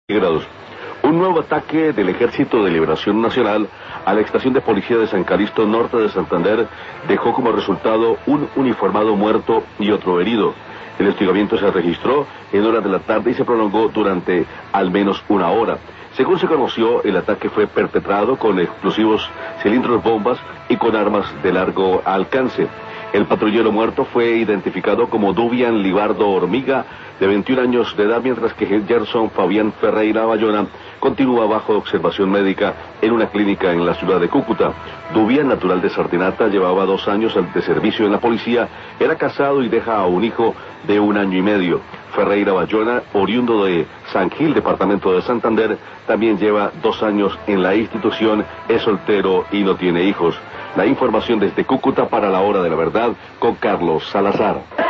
grados. Un nuevo ataque del Ejército de Liberación Nacional a la estación de policía de San Calixto Norte de Santander dejó como resultado un uniformado muerto y otro herido. El hostigamiento se registró en horas de la tarde y se prolongó durante al menos una hora. Según se conoció, el ataque fue perpetrado con explosivos, cilindros bombas y con armas de largo alcance. El patrullero muerto fue identificado como Dubian Libardo Hormiga, de 21 años de edad, mientras que Gerson Fabián Ferreira Bayona continúa bajo observación médica en una clínica en la ciudad de Cúcuta. Dubian, natural de Sartinata, llevaba 2 años de servicio en la policía, era casado y deja a un hijo de 1 año y medio. Ferreira Bayona, oriundo de San Gil, departamento de Santander, también lleva 2 años en la institución, es soltero y no tiene hijos. La información desde Cúcuta para La Hora de la Verdad con Carlos Salazar.